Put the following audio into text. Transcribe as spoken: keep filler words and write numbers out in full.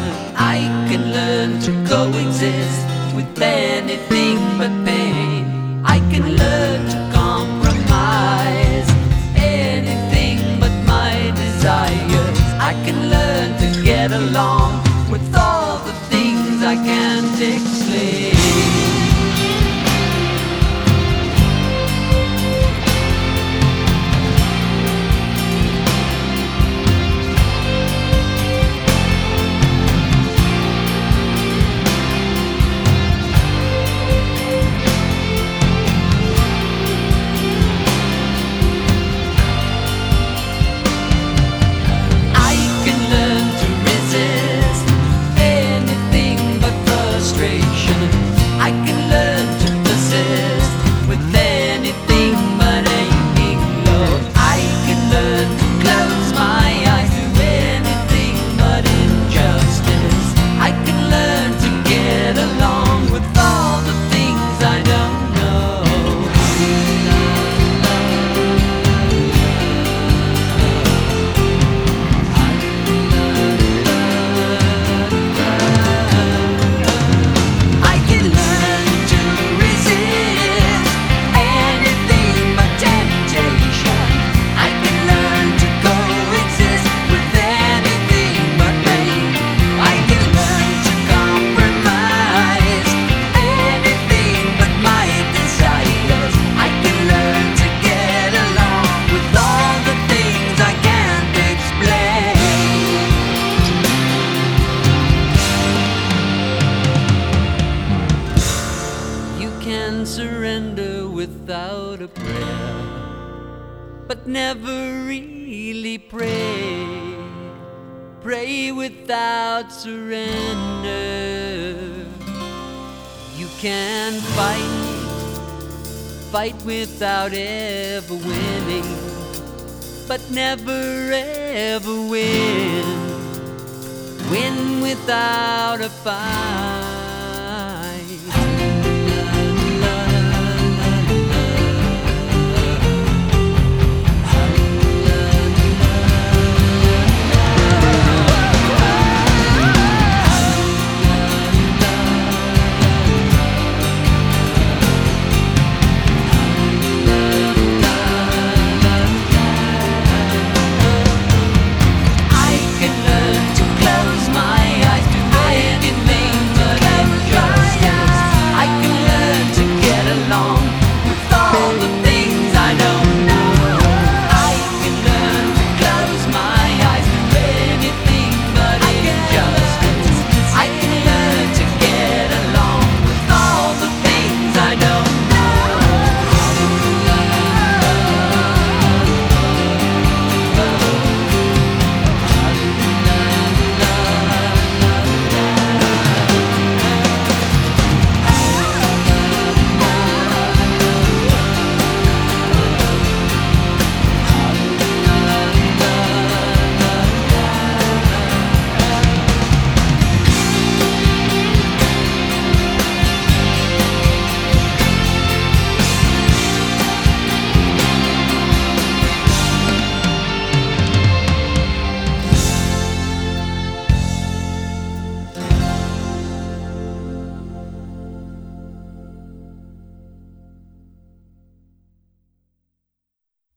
I can learn to coexist with anything but pain. I can learn to compromise anything but my desires. I can learn to get along with all the things I can't explain. I can learn to persist with anything but aching love. I can learn to close my eyes to anything but injustice. I can learn to get along with all the things I don't know. I can learn to resist anything but temptation. I can learn to coexist with anything but pain. I can learn to compromise anything but my desires. I can learn to get along with all the things I can't explain. You can surrender without a prayer, but never really pray. Pray without surrender. You can fight, fight without ever winning, but never ever win. Win without a fight.